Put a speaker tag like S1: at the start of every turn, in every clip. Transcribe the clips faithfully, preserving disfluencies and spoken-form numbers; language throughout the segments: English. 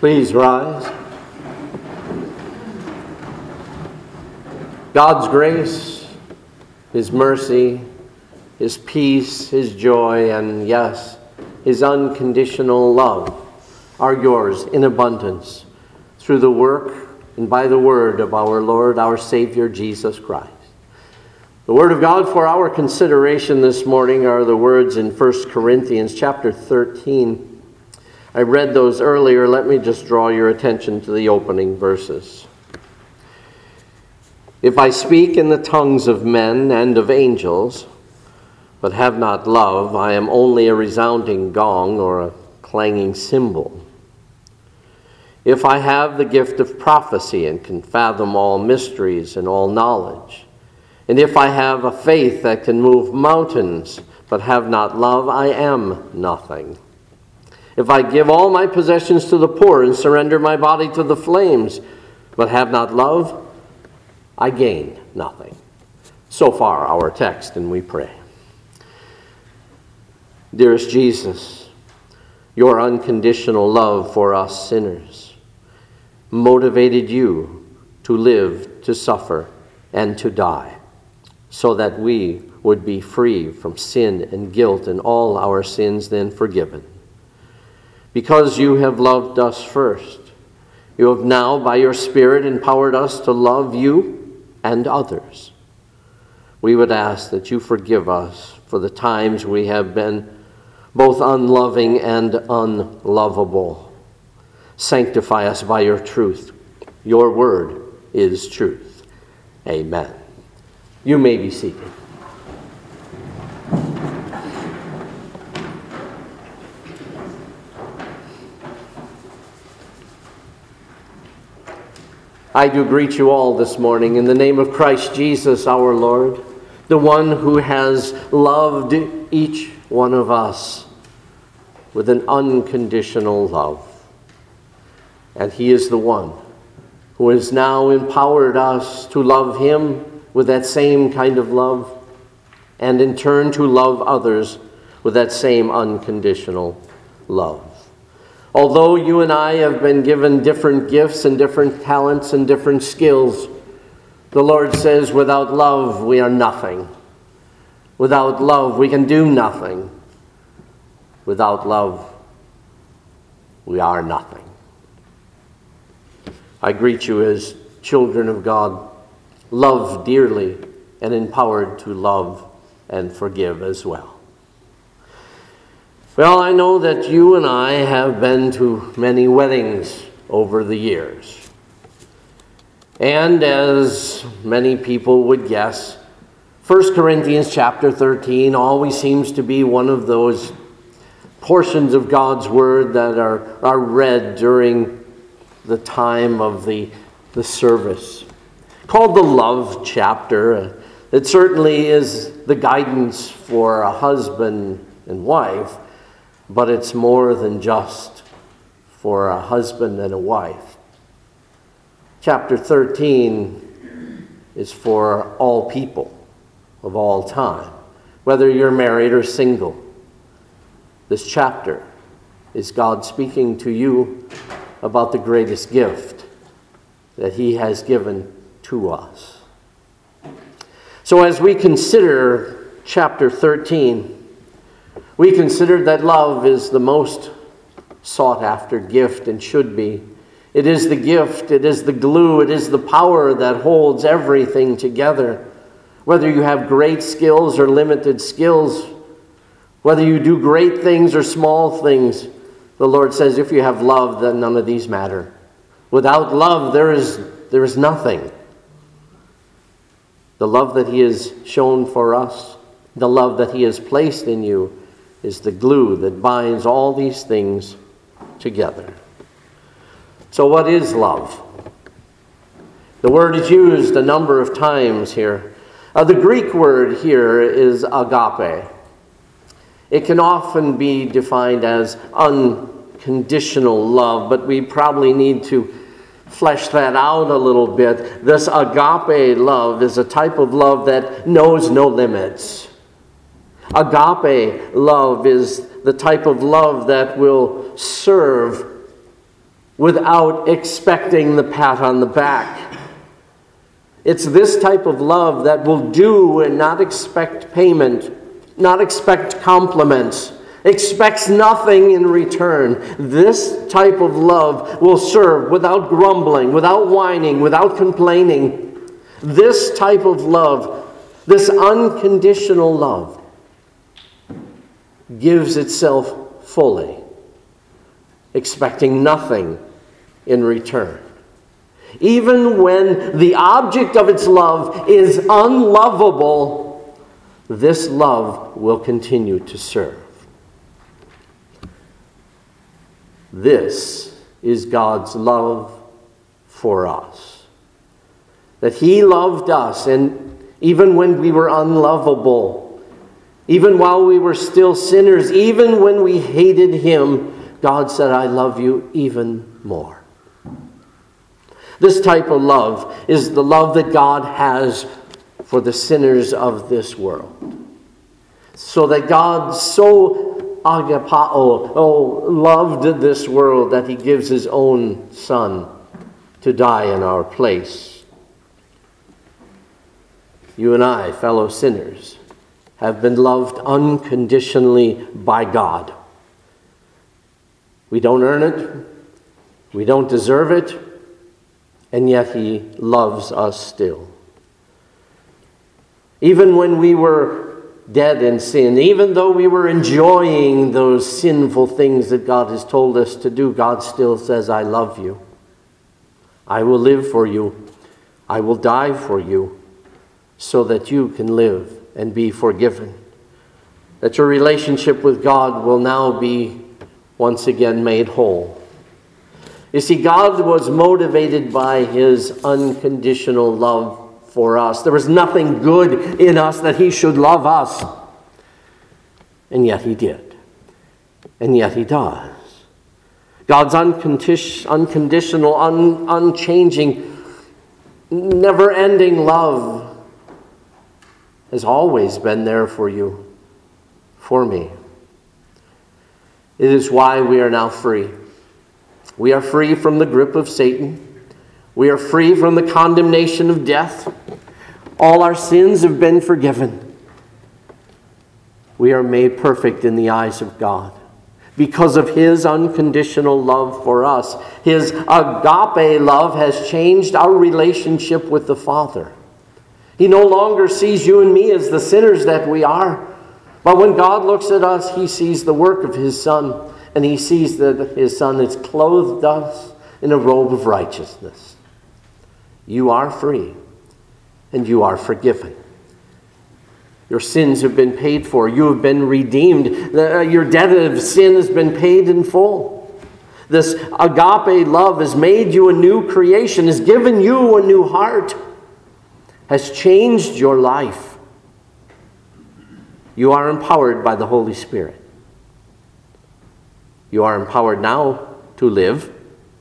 S1: Please rise. God's grace, His mercy, His peace, His joy, and yes, His unconditional love are yours in abundance through the work and by the word of our Lord, our Savior, Jesus Christ. The word of God for our consideration this morning are the words in First Corinthians chapter thirteen. I read those earlier. Let me just draw your attention to the opening verses. If I speak in the tongues of men and of angels, but have not love, I am only a resounding gong or a clanging cymbal. If I have the gift of prophecy and can fathom all mysteries and all knowledge, and if I have a faith that can move mountains, but have not love, I am nothing. If I give all my possessions to the poor and surrender my body to the flames, but have not love, I gain nothing. So far our text, and we pray. Dearest Jesus, your unconditional love for us sinners motivated you to live, to suffer, and to die, so that we would be free from sin and guilt and all our sins then forgiven. Because you have loved us first, you have now, by your Spirit, empowered us to love you and others. We would ask that you forgive us for the times we have been both unloving and unlovable. Sanctify us by your truth. Your word is truth. Amen. You may be seated. I do greet you all this morning in the name of Christ Jesus our Lord, the one who has loved each one of us with an unconditional love. And he is the one who has now empowered us to love him with that same kind of love, and in turn to love others with that same unconditional love. Although you and I have been given different gifts and different talents and different skills, the Lord says, without love, we are nothing. Without love, we can do nothing. Without love, we are nothing. I greet you as children of God, loved dearly and empowered to love and forgive as well. Well, I know that you and I have been to many weddings over the years. And as many people would guess, First Corinthians chapter thirteen always seems to be one of those portions of God's Word that are, are read during the time of the, the service. Called the love chapter. It certainly is the guidance for a husband and wife, but it's more than just for a husband and a wife. Chapter thirteen is for all people of all time, whether you're married or single. This chapter is God speaking to you about the greatest gift that he has given to us. So as we consider chapter thirteen, we consider that love is the most sought after gift and should be. It is the gift, it is the glue, it is the power that holds everything together. Whether you have great skills or limited skills, whether you do great things or small things, the Lord says if you have love, then none of these matter. Without love, there is, there is nothing. The love that he has shown for us, the love that he has placed in you, is the glue that binds all these things together. So what is love? The word is used a number of times here. Uh, the Greek word here is agape. It can often be defined as unconditional love, but we probably need to flesh that out a little bit. This agape love is a type of love that knows no limits. Agape love is the type of love that will serve without expecting the pat on the back. It's this type of love that will do and not expect payment, not expect compliments, expects nothing in return. This type of love will serve without grumbling, without whining, without complaining. This type of love, this unconditional love, gives itself fully, expecting nothing in return. Even when the object of its love is unlovable, this love will continue to serve. This is God's love for us. That He loved us, and even when we were unlovable, even while we were still sinners, even when we hated Him, God said, I love you even more. This type of love is the love that God has for the sinners of this world. So that God so agapao, oh, loved this world that He gives His own Son to die in our place. You and I, fellow sinners, have been loved unconditionally by God. We don't earn it. We don't deserve it. And yet He loves us still. Even when we were dead in sin, even though we were enjoying those sinful things that God has told us to do, God still says, I love you. I will live for you. I will die for you so that you can live and be forgiven. That your relationship with God will now be once again made whole. You see, God was motivated by His unconditional love for us. There was nothing good in us that He should love us. And yet He did. And yet He does. God's uncondi- unconditional, un- unchanging, never-ending love has always been there for you, for me. It is why we are now free. We are free from the grip of Satan. We are free from the condemnation of death. All our sins have been forgiven. We are made perfect in the eyes of God because of His unconditional love for us. His agape love has changed our relationship with the Father. He no longer sees you and me as the sinners that we are. But when God looks at us, He sees the work of His Son. And He sees that His Son has clothed us in a robe of righteousness. You are free, and you are forgiven. Your sins have been paid for. You have been redeemed. Your debt of sin has been paid in full. This agape love has made you a new creation, has given you a new heart, has changed your life. You are empowered by the Holy Spirit. You are empowered now to live,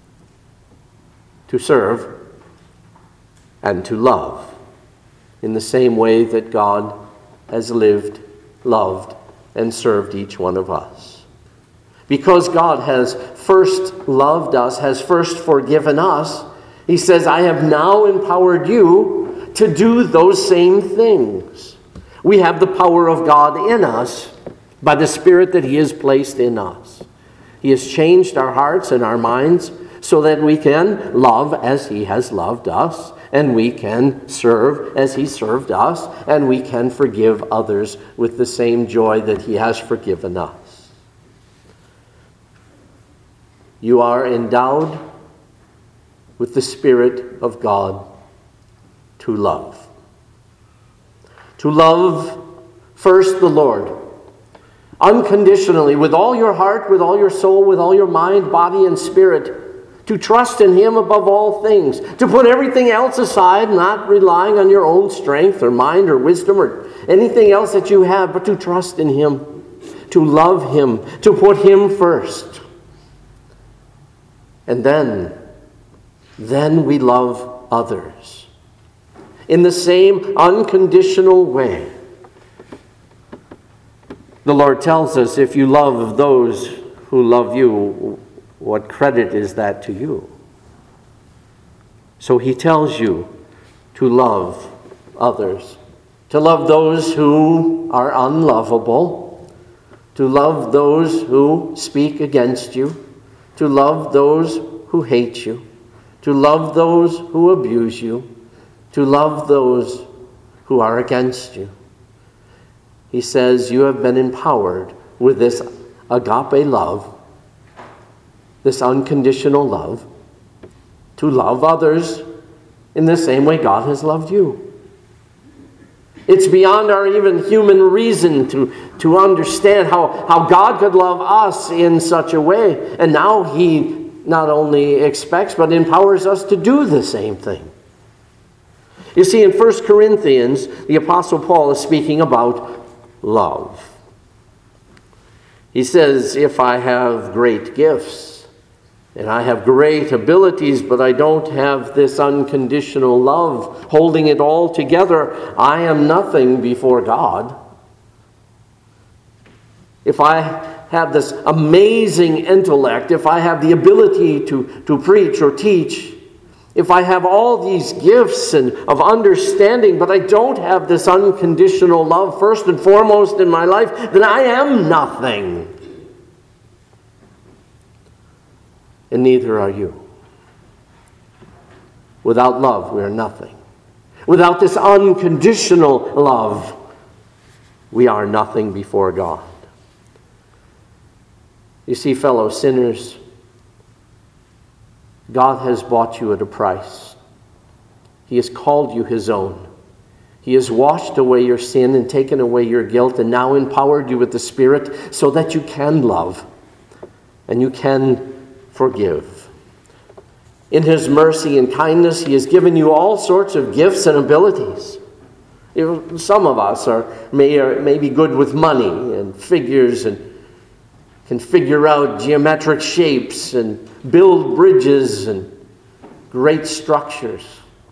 S1: to serve, and to love in the same way that God has lived, loved, and served each one of us. Because God has first loved us, has first forgiven us, He says, I have now empowered you to do those same things. We have the power of God in us by the Spirit that He has placed in us. He has changed our hearts and our minds so that we can love as He has loved us, and we can serve as He served us, and we can forgive others with the same joy that He has forgiven us. You are endowed with the Spirit of God to love. To love first the Lord, unconditionally, with all your heart, with all your soul, with all your mind, body, and spirit. To trust in Him above all things. To put everything else aside, not relying on your own strength or mind or wisdom or anything else that you have, but to trust in Him. To love Him. To put Him first. And then, then we love others. In the same unconditional way. The Lord tells us, if you love those who love you, what credit is that to you? So he tells you to love others, to love those who are unlovable, to love those who speak against you, to love those who hate you, to love those who abuse you, to love those who are against you. He says you have been empowered with this agape love, this unconditional love, to love others in the same way God has loved you. It's beyond our even human reason to, to understand how, how God could love us in such a way. And now he not only expects but empowers us to do the same thing. You see, in First Corinthians, the Apostle Paul is speaking about love. He says, if I have great gifts, and I have great abilities, but I don't have this unconditional love, holding it all together, I am nothing before God. If I have this amazing intellect, if I have the ability to, to preach or teach, if I have all these gifts and of understanding, but I don't have this unconditional love first and foremost in my life, then I am nothing. And neither are you. Without love, we are nothing. Without this unconditional love, we are nothing before God. You see, fellow sinners, God has bought you at a price. He has called you his own. He has washed away your sin and taken away your guilt and now empowered you with the Spirit so that you can love and you can forgive. In his mercy and kindness, he has given you all sorts of gifts and abilities. You know, some of us are may, are may be good with money and figures and can figure out geometric shapes and build bridges and great structures.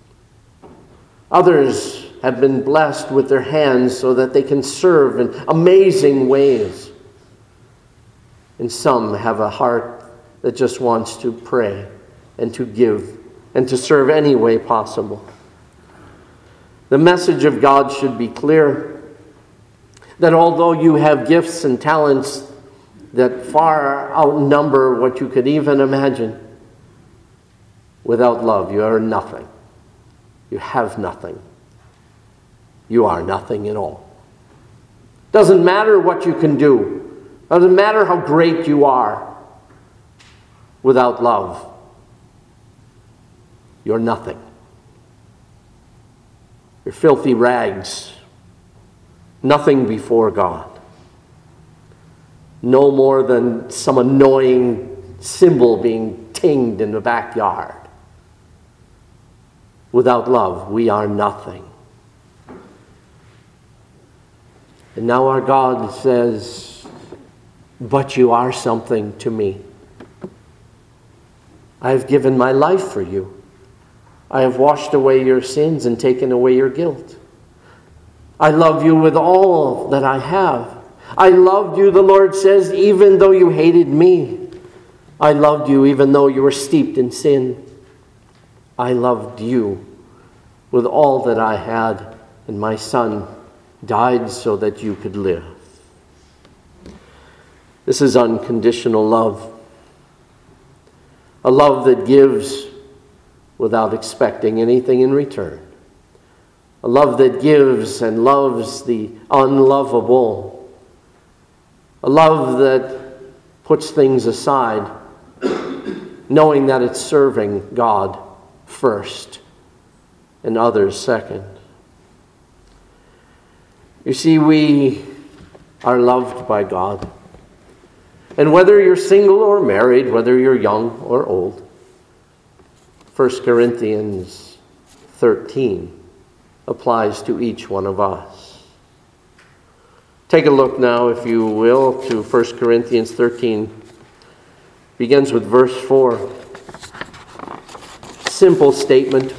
S1: Others have been blessed with their hands so that they can serve in amazing ways. And some have a heart that just wants to pray and to give and to serve any way possible. The message of God should be clear, that although you have gifts and talents that far outnumber what you could even imagine, without love you are nothing. You have nothing. You are nothing at all. Doesn't matter what you can do. Doesn't matter how great you are. Without love, you're nothing. You're filthy rags. Nothing before God. No more than some annoying cymbal being tinged in the backyard. Without love, we are nothing. And now our God says, but you are something to me. I have given my life for you. I have washed away your sins and taken away your guilt. I love you with all that I have. I loved you, the Lord says, even though you hated me. I loved you even though you were steeped in sin. I loved you with all that I had, and my Son died so that you could live. This is unconditional love. A love that gives without expecting anything in return. A love that gives and loves the unlovable. A love that puts things aside, knowing that it's serving God first and others second. You see, we are loved by God. And whether you're single or married, whether you're young or old, First Corinthians thirteen applies to each one of us. Take a look now, if you will, to First Corinthians thirteen. Begins with verse four. Simple statement.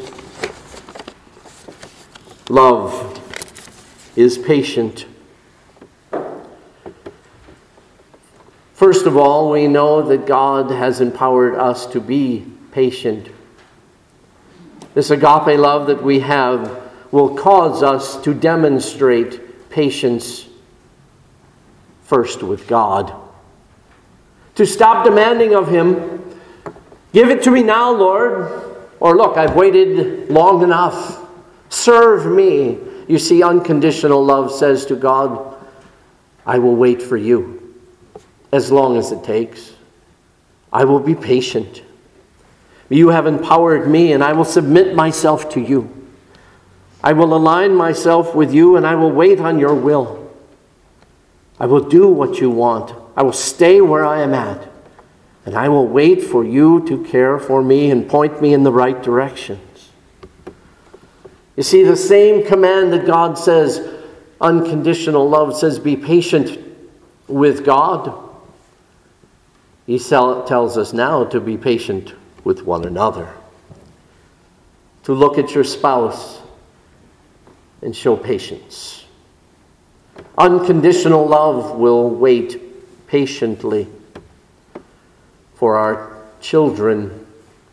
S1: Love is patient. First of all, we know that God has empowered us to be patient. This agape love that we have will cause us to demonstrate patience first with God. To stop demanding of Him, give it to me now, Lord. Or look, I've waited long enough. Serve me. You see, unconditional love says to God, I will wait for you as long as it takes. I will be patient. You have empowered me, and I will submit myself to you. I will align myself with you, and I will wait on your will. I will do what you want. I will stay where I am at, and I will wait for you to care for me and point me in the right directions. You see, the same command that God says, unconditional love says, be patient with God. He tells us now to be patient with one another. To look at your spouse and show patience. Unconditional love will wait patiently for our children,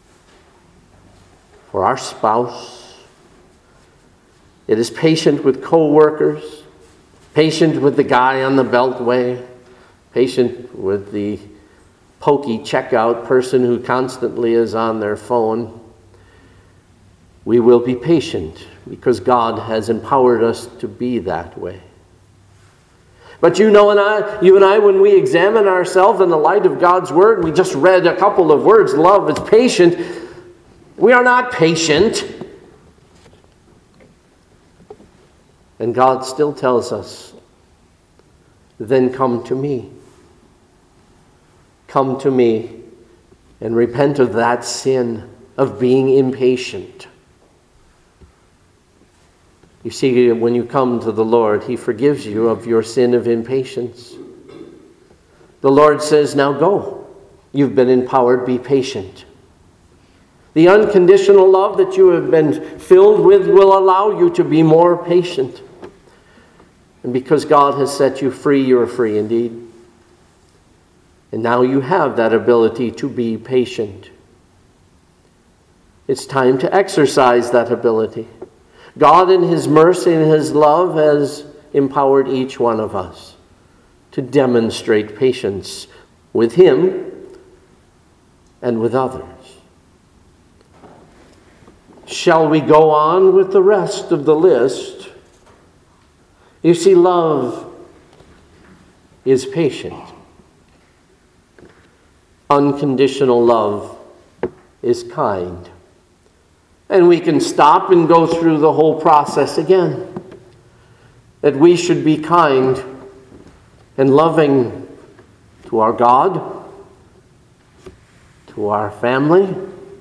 S1: for our spouse. It is patient with co-workers, patient with the guy on the beltway, patient with the pokey checkout person who constantly is on their phone. We will be patient because God has empowered us to be that way. But you know, and I, you and I, when we examine ourselves in the light of God's Word, we just read a couple of words, love is patient. We are not patient. And God still tells us, then come to me. Come to me and repent of that sin of being impatient. You see, when you come to the Lord, He forgives you of your sin of impatience. The Lord says, now go. You've been empowered, be patient. The unconditional love that you have been filled with will allow you to be more patient. And because God has set you free, you are free indeed. And now you have that ability to be patient. It's time to exercise that ability. God in His mercy and His love has empowered each one of us to demonstrate patience with Him and with others. Shall we go on with the rest of the list? You see, love is patient. Unconditional love is kind. And we can stop and go through the whole process again. That we should be kind and loving to our God, to our family,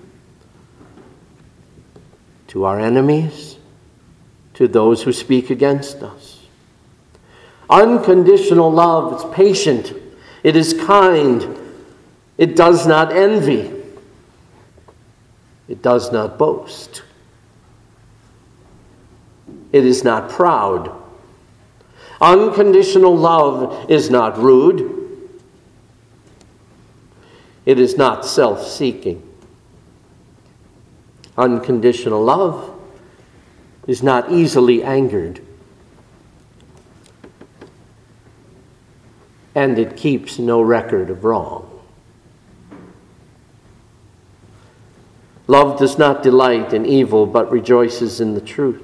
S1: to our enemies, to those who speak against us. Unconditional love is patient. It is kind. It does not envy. It does not boast. It is not proud. Unconditional love is not rude. It is not self-seeking. Unconditional love is not easily angered. And it keeps no record of wrong. Love does not delight in evil, but rejoices in the truth.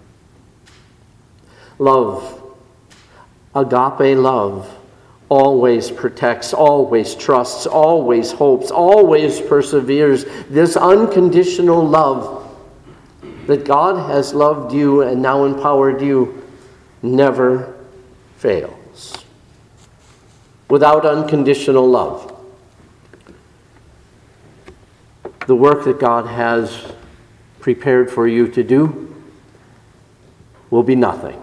S1: Love, agape love, always protects, always trusts, always hopes, always perseveres. This unconditional love that God has loved you and now empowered you never fails. Without unconditional love, the work that God has prepared for you to do will be nothing.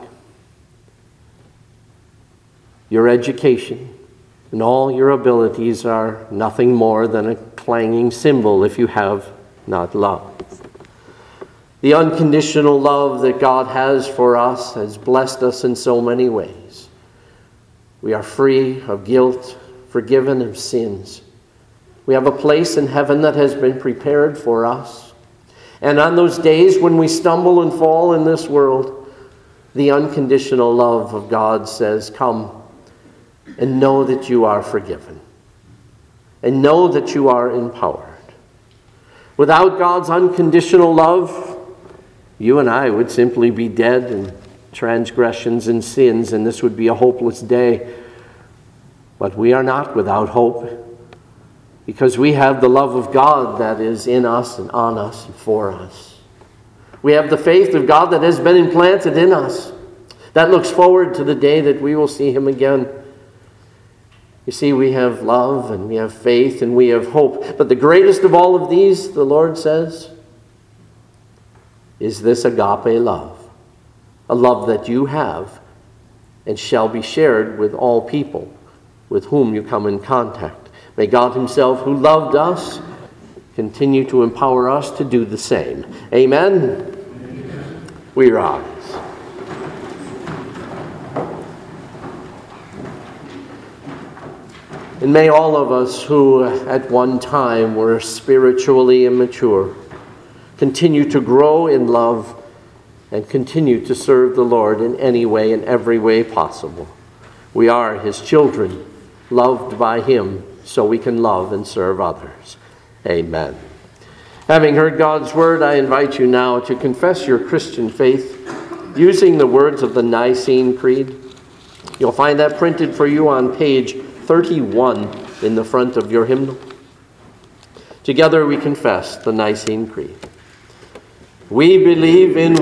S1: Your education and all your abilities are nothing more than a clanging cymbal if you have not love. The unconditional love that God has for us has blessed us in so many ways. We are free of guilt, forgiven of sins. We have a place in heaven that has been prepared for us. And on those days when we stumble and fall in this world, the unconditional love of God says, come and know that you are forgiven. And know that you are empowered. Without God's unconditional love, you and I would simply be dead in transgressions and sins, and this would be a hopeless day. But we are not without hope, because we have the love of God that is in us and on us and for us. We have the faith of God that has been implanted in us, that looks forward to the day that we will see Him again. You see, we have love and we have faith and we have hope. But the greatest of all of these, the Lord says, is this agape love. A love that you have and shall be shared with all people with whom you come in contact. May God Himself, who loved us, continue to empower us to do the same. Amen? Amen. We rise. And may all of us who at one time were spiritually immature continue to grow in love and continue to serve the Lord in any way, in every way possible. We are His children, loved by Him, so we can love and serve others. Amen. Having heard God's word, I invite you now to confess your Christian faith using the words of the Nicene Creed. You'll find that printed for you on page thirty-one in the front of your hymnal. Together we confess the Nicene Creed. We believe in